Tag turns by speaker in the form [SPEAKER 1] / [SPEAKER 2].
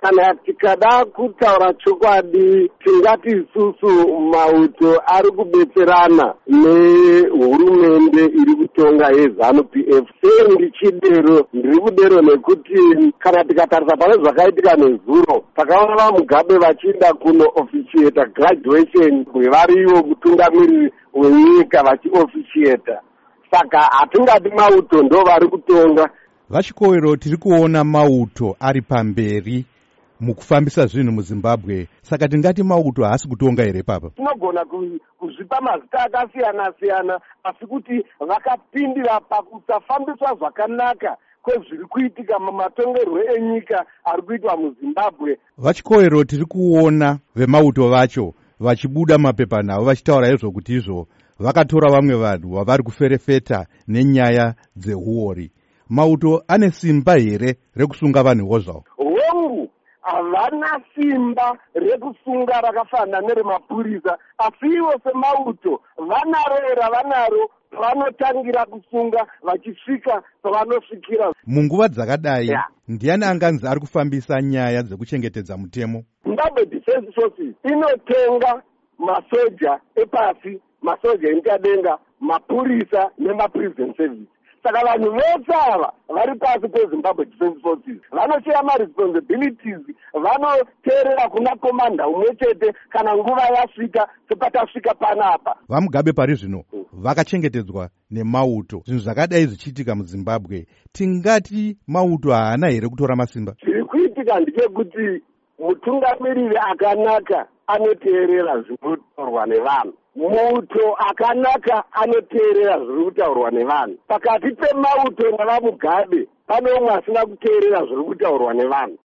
[SPEAKER 1] Kana tikada kutaura chokwadi, tingati isusu Mauto ari kubetserana nehurumende iri kutonga yeZANU-PF. Ndichidero, ndiri kudero nekuti kana tikatarisa pane zvakaitika nezuro, takaona vaMugabe vachienda kuno officiata graduation kwevariyo mutungamiriri wenyika vachiofficiata. Saka hatingati Mauto ndo vari kutonga.
[SPEAKER 2] Vachikowero, tiri kuona Mauto ari pamberi mukufambisa zvinhu muZimbabwe. Saka tingati Mauto haasi kutonga here papa?
[SPEAKER 1] Tinogona kuzvipa mazita akasiyana-siyana, asi kuti vakapindira pakusafambiswa zvakanaka kwezviri kuitika mumatongerwo enyika ari kuitwa muZimbabwe.
[SPEAKER 2] Vachikowero, tiri kuona veMauto vacho vachibuda mapepanhau vachitaura izvo izvo vakatora vamwe vanhu vavari kuferefeta nenyaya dzeuori. Mauto ane simba here rekusunga vanhuwo zvavo?
[SPEAKER 1] Hongu havana simba rekusunga rakafanana neremapurisa, asi ivo seMauto vanaro vanotangira kusunga vachisvika pavanosvikira.
[SPEAKER 2] Munguva dzakadai, ndiani anganzi ari kufambisa nyaya dzekuchengetedza mutemo?
[SPEAKER 1] Zimbabwe Defense Forces inotenga masoja epasi, masoja emukadenga, mapurisa nemaprison service. Saka vanhu vose ava vari pasi peZimbabwe Defense Forces vanoshare maresponsibilities, vanoteerera kuna komanda umwe chete kana nguva yasvika sepatasvika panapa.
[SPEAKER 2] VaMugabe pari zvino vakachengetedzwa neMauto. Zvinhu zvakadai zvichiitika muZimbabwe, tingati Mauto haana here kutora masimba?
[SPEAKER 1] Zviri kuitika ndechekuti mutungamiriri akanaka anoteerera zvinotaurwa nevanhu. Mauto akanaka anoteerera zviri kutaurwa nevanhu. Pakati peMauto navaMugabe pane umwe asina kuteerera zviri kutaurwa nevanhu.